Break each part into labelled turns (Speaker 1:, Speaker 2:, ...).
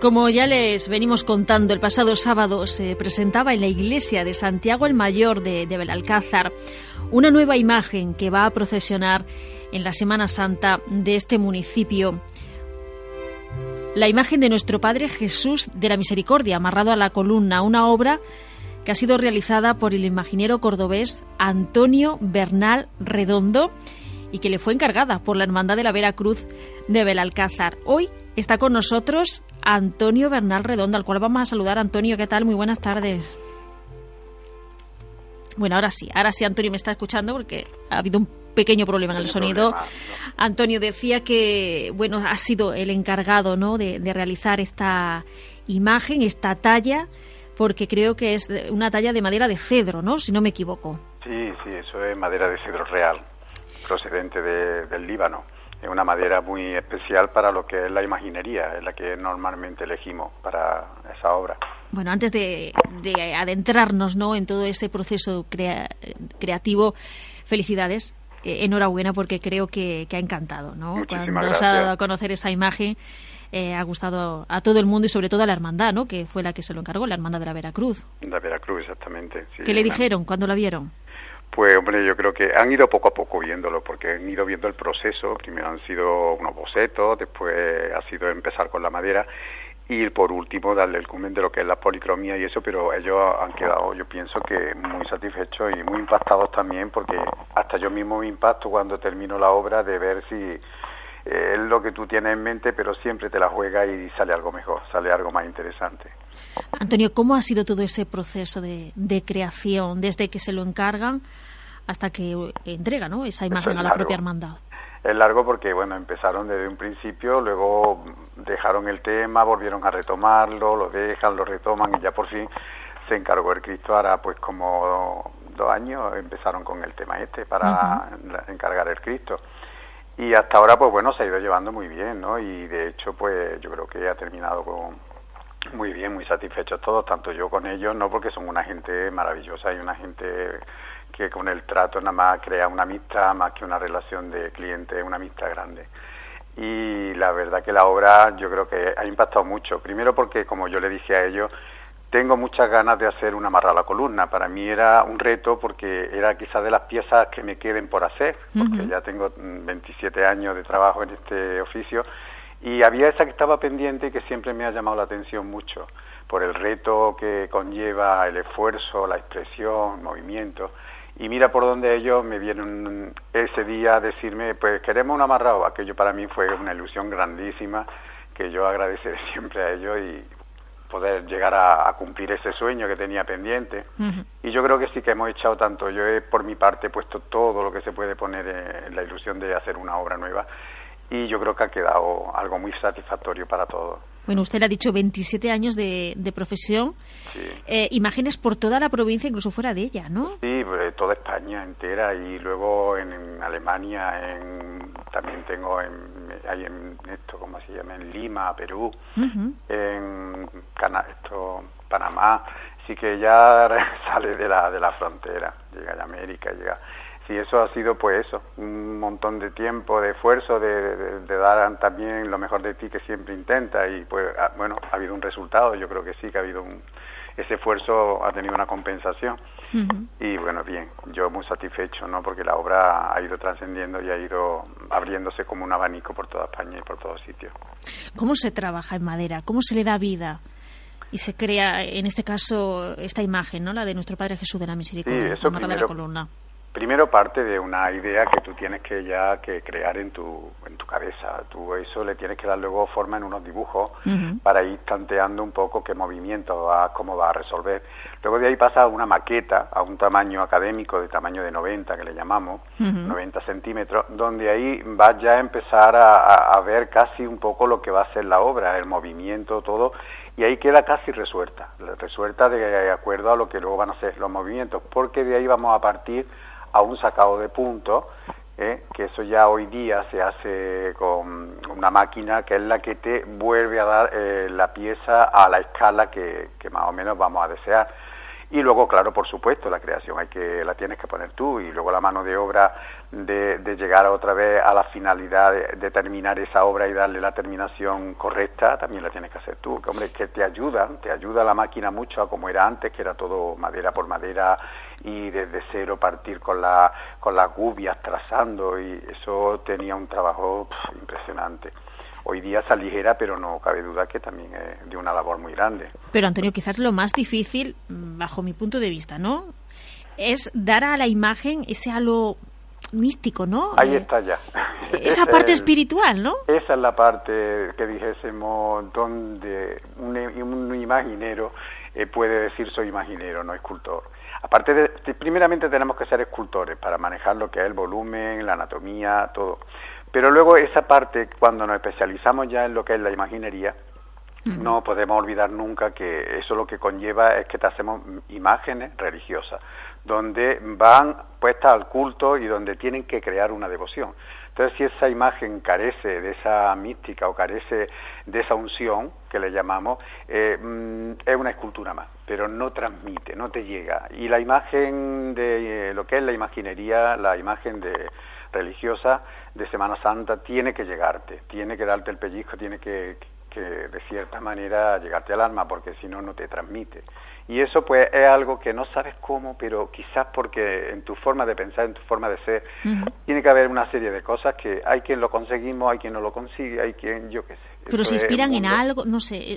Speaker 1: Como ya les venimos contando, el pasado sábado se presentaba en la iglesia de Santiago el Mayor de Belalcázar una nueva imagen que va a procesionar en la Semana Santa de este municipio. La imagen de nuestro Padre Jesús de la Misericordia, amarrado a la columna, una obra que ha sido realizada por el imaginero cordobés Antonio Bernal Redondo y que le fue encargada por la Hermandad de la Vera Cruz de Belalcázar. Hoy está con nosotros Antonio Bernal Redondo, al cual vamos a saludar. Antonio, ¿qué tal? Muy buenas tardes. Bueno, ahora sí, Antonio me está escuchando porque ha habido un pequeño problema en el sonido. Antonio decía que, bueno, ha sido el encargado, ¿no?, de realizar esta imagen, esta talla, porque creo que es una talla de madera de cedro, ¿no?, si no me equivoco.
Speaker 2: Sí, eso es madera de cedro real, procedente del Líbano. Es una madera muy especial para lo que es la imaginería, es la que normalmente elegimos para esa obra.
Speaker 1: Bueno, antes de adentrarnos, ¿no?, en todo ese proceso creativo, felicidades, enhorabuena, porque creo que ha encantado, ¿no?
Speaker 2: Muchísimas
Speaker 1: Cuando
Speaker 2: gracias.
Speaker 1: se ha dado a conocer esa imagen, ha gustado a todo el mundo y sobre todo a la hermandad, ¿no?, que fue la que se lo encargó, la Hermandad de la Vera Cruz.
Speaker 2: La Vera Cruz, exactamente. Sí,
Speaker 1: ¿Qué le dijeron cuando la vieron?
Speaker 2: Pues, hombre, yo creo que han ido poco a poco viéndolo, porque han ido viendo el proceso. Primero han sido unos bocetos, después ha sido empezar con la madera y, por último, darle el cumen de lo que es la policromía y eso, pero ellos han quedado, yo pienso que muy satisfechos y muy impactados también, porque hasta yo mismo me impacto cuando termino la obra de ver si es lo que tú tienes en mente, pero siempre te la juegas y sale algo mejor, sale algo más interesante.
Speaker 1: Antonio, ¿cómo ha sido todo ese proceso de creación, desde que se lo encargan hasta que entrega, ¿no?, esa imagen a la propia hermandad?
Speaker 2: Es largo porque, bueno, empezaron desde un principio, luego dejaron el tema, volvieron a retomarlo, lo dejan, lo retoman y ya por fin se encargó el Cristo. Ahora, pues como 2 años empezaron con el tema para encargar el Cristo. Y hasta ahora, pues bueno, se ha ido llevando muy bien, ¿no? Y de hecho, pues yo creo que ha terminado muy bien, muy satisfechos todos, tanto yo con ellos, ¿no?, porque son una gente maravillosa y una gente que con el trato nada más crea una amistad, más que una relación de cliente, una amistad grande. Y la verdad que la obra yo creo que ha impactado mucho. Primero porque, como yo le dije a ellos, tengo muchas ganas de hacer una amarrada a la columna. Para mí era un reto porque era quizás de las piezas que me queden por hacer, porque ya tengo 27 años de trabajo en este oficio y había esa que estaba pendiente y que siempre me ha llamado la atención mucho por el reto que conlleva el esfuerzo, la expresión, el movimiento. Y mira por donde ellos me vieron ese día a decirme, pues queremos un amarrado. Aquello para mí fue una ilusión grandísima que yo agradeceré siempre a ellos y poder llegar a cumplir ese sueño que tenía pendiente. Y yo creo que sí que hemos echado tanto. Yo he, por mi parte, puesto todo lo que se puede poner en la ilusión de hacer una obra nueva y yo creo que ha quedado algo muy satisfactorio para todos.
Speaker 1: Bueno, usted le ha dicho 27 años de profesión, sí. Imágenes por toda la provincia, incluso fuera de ella, ¿no?
Speaker 2: Sí, toda España entera y luego en Alemania, también tengo hay en esto, ¿cómo se llama? En Lima, Perú, en Panamá, sí que ya sale de la frontera, llega a América, llega. Sí, eso ha sido pues eso, un montón de tiempo, de esfuerzo, de dar también lo mejor de ti que siempre intenta y pues bueno, ha habido un resultado, yo creo que sí que ha habido ese esfuerzo ha tenido una compensación y bueno, bien, yo muy satisfecho, ¿no?, porque la obra ha ido trascendiendo y ha ido abriéndose como un abanico por toda España y por todos sitios. ¿Cómo
Speaker 1: se trabaja en madera? ¿Cómo se le da vida? Y se crea, en este caso, esta imagen, ¿no?, la de nuestro Padre Jesús de la Misericordia,
Speaker 2: sí, eso
Speaker 1: amarrada a la columna.
Speaker 2: Primero parte de una idea que tú tienes que crear en tu cabeza. Tú eso le tienes que dar luego forma en unos dibujos para ir tanteando un poco qué movimiento cómo va a resolver. Luego de ahí pasa a una maqueta, a un tamaño académico de tamaño de 90, que le llamamos, 90 centímetros, donde ahí vas ya a empezar a ver casi un poco lo que va a ser la obra, el movimiento, todo, y ahí queda casi resuelta de acuerdo a lo que luego van a ser los movimientos, porque de ahí vamos a partir a un sacado de puntos, que eso ya hoy día se hace con una máquina que es la que te vuelve a dar la pieza a la escala que más o menos vamos a desear. Y luego, claro, por supuesto, la creación la tienes que poner tú y luego la mano de obra de llegar otra vez a la finalidad de terminar esa obra y darle la terminación correcta, también la tienes que hacer tú, que hombre, que te ayuda la máquina mucho a como era antes, que era todo madera por madera y desde cero partir con las gubias trazando, y eso tenía un trabajo impresionante. Hoy día se aligera, pero no cabe duda que también es de una labor muy grande.
Speaker 1: Pero Antonio, quizás lo más difícil, bajo mi punto de vista, ¿no?, es dar a la imagen ese halo místico, ¿no?
Speaker 2: Ahí está ya.
Speaker 1: Esa parte espiritual, ¿no?
Speaker 2: Esa es la parte que dijésemos donde un imaginero puede decir soy imaginero, no escultor. Aparte primeramente tenemos que ser escultores para manejar lo que es el volumen, la anatomía, todo. Pero luego esa parte, cuando nos especializamos ya en lo que es la imaginería, no podemos olvidar nunca que eso lo que conlleva es que te hacemos imágenes religiosas, donde van puestas al culto y donde tienen que crear una devoción. Entonces, si esa imagen carece de esa mística o carece de esa unción, que le llamamos, es una escultura más, pero no transmite, no te llega. Y la imagen de lo que es la imaginería, la imagen religiosa de Semana Santa, tiene que llegarte, tiene que darte el pellizco, tiene que de cierta manera llegarte al alma, porque si no, no te transmite. Y eso pues es algo que no sabes cómo, pero quizás porque en tu forma de pensar, en tu forma de ser, tiene que haber una serie de cosas que hay quien lo conseguimos, hay quien no lo consigue, hay quien, yo qué sé.
Speaker 1: Pero se inspiran en algo, no sé.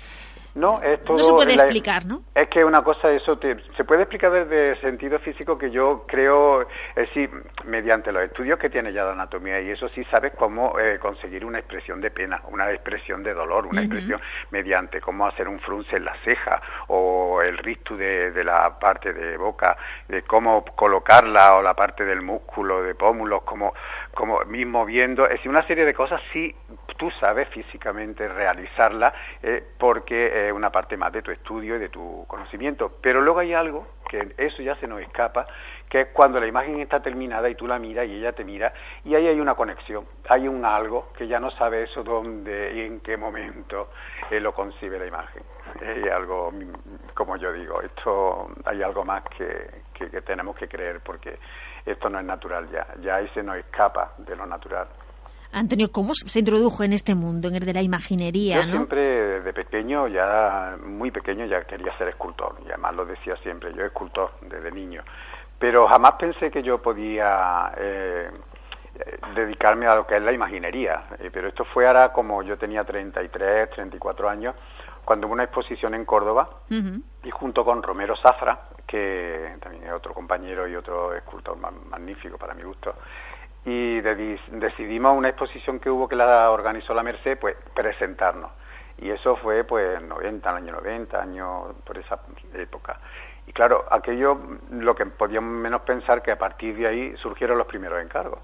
Speaker 2: No, es todo,
Speaker 1: no se puede explicar, ¿no?
Speaker 2: Es que una cosa, eso se puede explicar desde sentido físico, que yo creo, sí, mediante los estudios que tiene ya de anatomía, y eso sí sabes cómo conseguir una expresión de pena, una expresión de dolor, una expresión mediante cómo hacer un frunce en la ceja, o el rictus de la parte de boca, de cómo colocarla, o la parte del músculo de pómulos, como mismo viendo, es decir, una serie de cosas sí tú sabes físicamente realizarla, porque una parte más de tu estudio y de tu conocimiento. Pero luego hay algo que eso ya se nos escapa, que es cuando la imagen está terminada y tú la miras y ella te mira, y ahí hay una conexión, hay un algo que ya no sabe eso dónde y en qué momento lo concibe la imagen. Hay algo, como yo digo, esto hay algo más que tenemos que creer, porque esto no es natural ya ahí se nos escapa de lo natural.
Speaker 1: Antonio, ¿cómo se introdujo en este mundo, en el de la imaginería?
Speaker 2: Yo siempre, desde pequeño, ya muy pequeño, ya quería ser escultor, y además lo decía siempre, yo escultor desde niño, pero jamás pensé que yo podía dedicarme a lo que es la imaginería, pero esto fue ahora como yo tenía 33, 34 años, cuando hubo una exposición en Córdoba, y junto con Romero Zafra, que también es otro compañero y otro escultor magnífico para mi gusto, y decidimos una exposición que hubo, que la organizó la Merced, pues presentarnos, y eso fue pues el año 90, por esa época. Y claro, aquello, lo que podíamos menos pensar, que a partir de ahí surgieron los primeros encargos,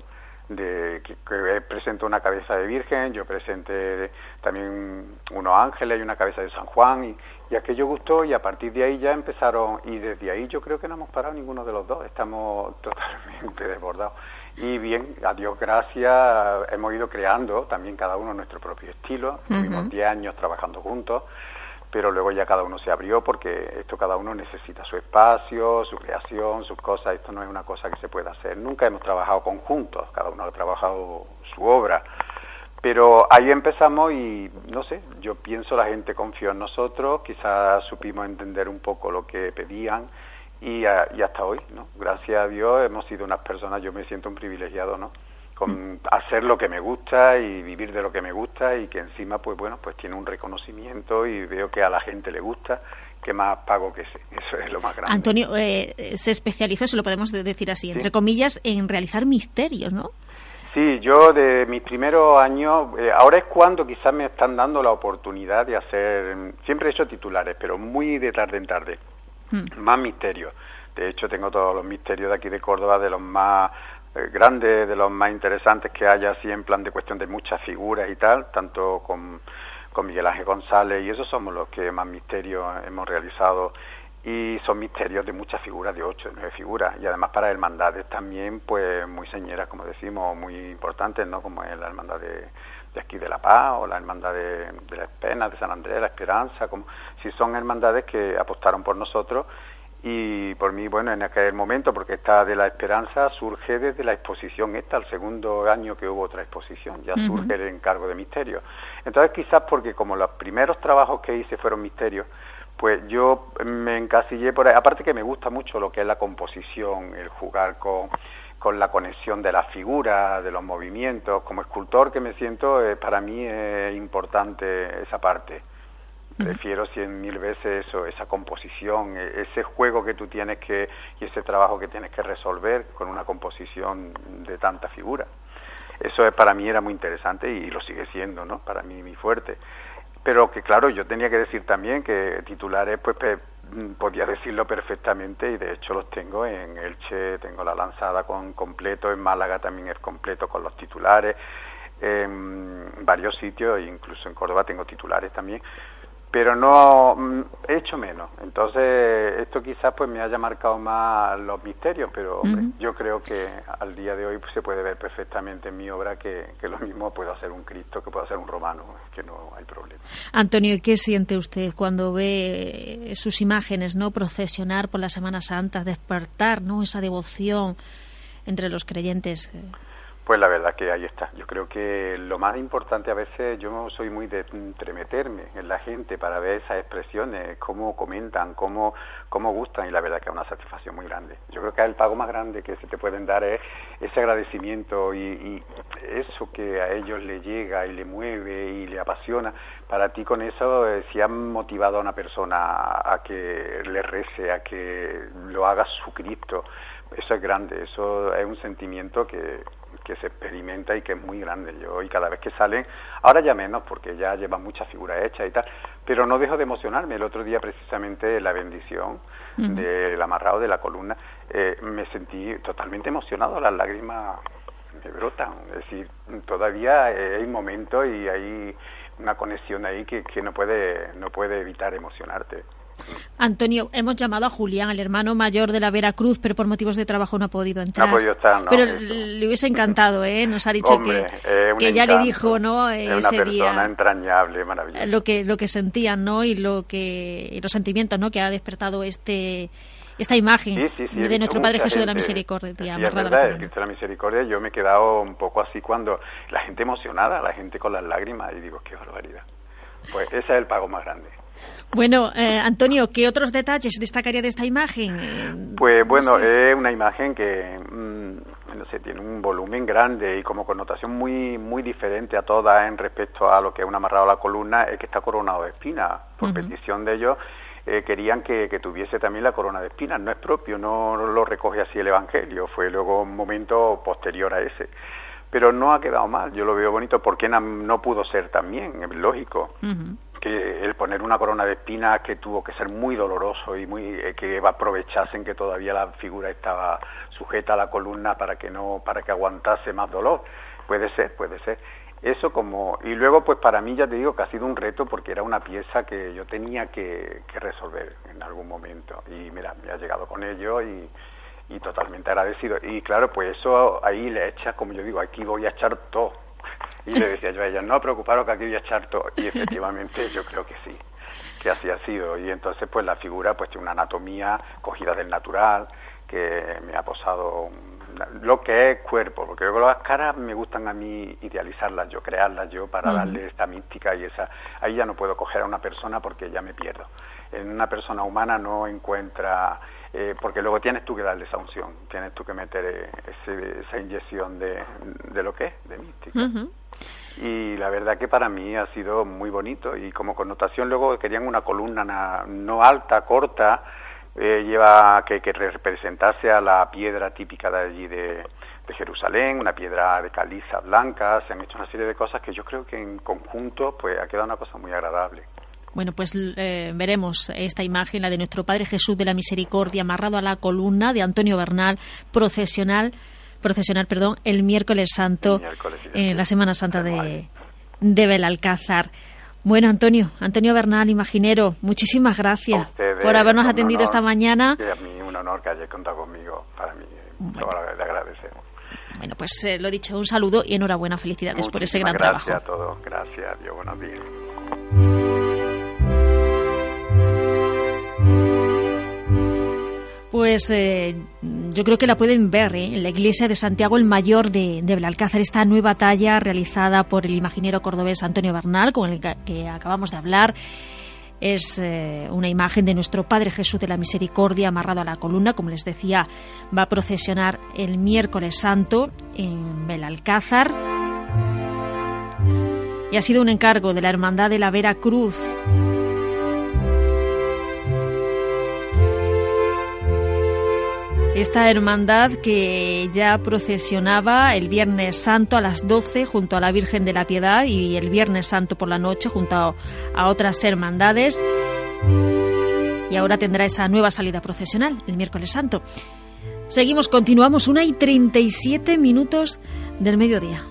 Speaker 2: que presentó una cabeza de Virgen, yo presenté también unos ángeles y una cabeza de San Juan, y aquello gustó, y a partir de ahí ya empezaron, y desde ahí yo creo que no hemos parado ninguno de los dos, estamos totalmente desbordados. Y bien, a Dios gracias, hemos ido creando también cada uno nuestro propio estilo, tuvimos 10 años trabajando juntos, pero luego ya cada uno se abrió, porque esto cada uno necesita su espacio, su creación, sus cosas, esto no es una cosa que se pueda hacer. Nunca hemos trabajado conjuntos, cada uno ha trabajado su obra, pero ahí empezamos y, no sé, yo pienso la gente confió en nosotros, quizás supimos entender un poco lo que pedían, y hasta hoy, ¿no? Gracias a Dios hemos sido unas personas, yo me siento un privilegiado, ¿no?, con hacer lo que me gusta y vivir de lo que me gusta, y que encima pues bueno, pues tiene un reconocimiento, y veo que a la gente le gusta, que más pago que sé, eso es lo más grande.
Speaker 1: Antonio se especializó, si lo podemos decir así, entre comillas, en realizar misterios, ¿no?
Speaker 2: Sí, yo de mis primeros años, ahora es cuando quizás me están dando la oportunidad de hacer, siempre he hecho titulares, pero muy de tarde en tarde, más misterios. De hecho, tengo todos los misterios de aquí de Córdoba, de los más grandes, de los más interesantes que haya, así en plan de cuestión de muchas figuras y tal, tanto con Miguel Ángel González, y esos somos los que más misterios hemos realizado, y son misterios de muchas figuras, de 8, 9 figuras, y además para hermandades también, pues muy señeras, como decimos, muy importantes, ¿no?, como es la hermandad de aquí de La Paz, o la hermandad de las Penas, de San Andrés, la Esperanza, como si son hermandades que apostaron por nosotros, Y por mí, bueno, en aquel momento, porque esta de la esperanza surge desde la exposición esta, el segundo año que hubo otra exposición, ya surge el encargo de misterio. Entonces quizás porque como los primeros trabajos que hice fueron misterios, pues yo me encasillé por ahí, aparte que me gusta mucho lo que es la composición, el jugar con la conexión de las figuras, de los movimientos, como escultor que me siento, para mí es importante esa parte. Prefiero 100.000 veces eso, esa composición, ese juego que tú tienes y ese trabajo que tienes que resolver con una composición de tanta figura. Eso para mí era muy interesante y lo sigue siendo, ¿no? Para mí muy fuerte. Pero que claro, yo tenía que decir también que titulares, pues podía decirlo perfectamente y de hecho los tengo en Elche, tengo la lanzada completo, en Málaga también es completo con los titulares, en varios sitios, incluso en Córdoba tengo titulares también. Pero no he hecho menos, entonces esto quizás pues me haya marcado más los misterios, pero hombre, yo creo que al día de hoy pues, se puede ver perfectamente en mi obra que lo mismo puedo hacer un Cristo que puedo hacer un romano, que no hay problema.
Speaker 1: Antonio, ¿qué siente usted cuando ve sus imágenes, no, procesionar por la Semana Santa, despertar, no, esa devoción entre los creyentes?
Speaker 2: Pues la verdad que ahí está. Yo creo que lo más importante a veces, yo soy muy de entremeterme en la gente para ver esas expresiones, cómo comentan, cómo gustan, y la verdad que es una satisfacción muy grande. Yo creo que el pago más grande que se te pueden dar es ese agradecimiento y eso que a ellos le llega y le mueve y le apasiona. Para ti con eso, si han motivado a una persona a que le rece, a que lo haga su Cristo, eso es grande, eso es un sentimiento que se experimenta y que es muy grande. Yo, y cada vez que salen, ahora ya menos porque ya llevan muchas figuras hechas y tal, pero no dejo de emocionarme. El otro día precisamente la bendición del amarrado de la columna, me sentí totalmente emocionado, las lágrimas me brotan, es decir, todavía hay momentos y hay una conexión ahí que no puede evitar emocionarte.
Speaker 1: Antonio, hemos llamado a Julián, el hermano mayor de la Veracruz, pero por motivos de trabajo no ha podido entrar.
Speaker 2: No ha podido estar, ¿no?
Speaker 1: Pero le hubiese encantado, ¿eh? Nos ha dicho
Speaker 2: Hombre,
Speaker 1: que ya le dijo, ¿no? Ese día.
Speaker 2: Es una persona entrañable, maravillosa.
Speaker 1: Lo que sentían, ¿no? Y los sentimientos, ¿no? Que ha despertado esta imagen de nuestro Padre Jesús de la Misericordia.
Speaker 2: Sí, es verdad, el Cristo de la Misericordia. Yo me he quedado un poco así cuando la gente emocionada, la gente con las lágrimas, y digo, qué barbaridad. Pues ese es el pago más grande.
Speaker 1: Bueno, Antonio, ¿qué otros detalles destacaría de esta imagen?
Speaker 2: Pues bueno, es una imagen que no sé, tiene un volumen grande y como connotación muy muy diferente a todas en respecto a lo que es un amarrado a la columna, es que está coronado de espinas. Por petición de ellos, querían que tuviese también la corona de espinas. No es propio, no lo recoge así el Evangelio, fue luego un momento posterior a ese. Pero no ha quedado mal, yo lo veo bonito, porque no pudo ser también, es lógico. Que el poner una corona de espinas que tuvo que ser muy doloroso y muy que aprovechasen que todavía la figura estaba sujeta a la columna para que aguantase más dolor. Puede ser. Eso y luego pues para mí ya te digo que ha sido un reto porque era una pieza que yo tenía que resolver en algún momento y mira, me ha llegado con ello y totalmente agradecido. Y claro, pues eso ahí le echas, como yo digo, aquí voy a echar todo. Y le decía yo a ella, no preocuparos que aquí voy a echar todo. Y efectivamente yo creo que sí, que así ha sido. Y entonces pues la figura pues tiene una anatomía cogida del natural, que me ha posado lo que es cuerpo, porque luego las caras me gustan a mí idealizarlas yo, crearlas yo para darle esta mística y esa. Ahí ya no puedo coger a una persona porque ya me pierdo. En una persona humana no encuentra... porque luego tienes tú que darle esa unción, tienes tú que meter esa inyección de lo que es, de mística. Y la verdad que para mí ha sido muy bonito y como connotación luego querían una columna no alta, corta, que representase a la piedra típica de allí de Jerusalén, una piedra de caliza blanca. Se han hecho una serie de cosas que yo creo que en conjunto pues ha quedado una cosa muy agradable.
Speaker 1: Bueno, pues veremos esta imagen, la de nuestro Padre Jesús de la Misericordia, amarrado a la columna de Antonio Bernal, procesional, el miércoles santo, la Semana Santa de Belalcázar. Bueno, Antonio Bernal, imaginero, muchísimas gracias por habernos atendido esta mañana.
Speaker 2: Y a mí un honor que hayáis contado conmigo, para mí, le agradecemos.
Speaker 1: Bueno, pues lo dicho, un saludo y enhorabuena, felicidades por ese gran trabajo.
Speaker 2: Gracias a todos, gracias, Dios, buenos días.
Speaker 1: Pues yo creo que la pueden ver en la iglesia de Santiago el Mayor de Belalcázar, esta nueva talla realizada por el imaginero cordobés Antonio Bernal, con el que acabamos de hablar. Es una imagen de nuestro Padre Jesús de la Misericordia amarrado a la columna. Como les decía, va a procesionar el miércoles santo en Belalcázar. Y ha sido un encargo de la Hermandad de la Vera Cruz. Esta hermandad que ya procesionaba el Viernes Santo a las 12 junto a la Virgen de la Piedad y el Viernes Santo por la noche junto a otras hermandades. Y ahora tendrá esa nueva salida procesional el miércoles santo. Continuamos 1:37 del mediodía.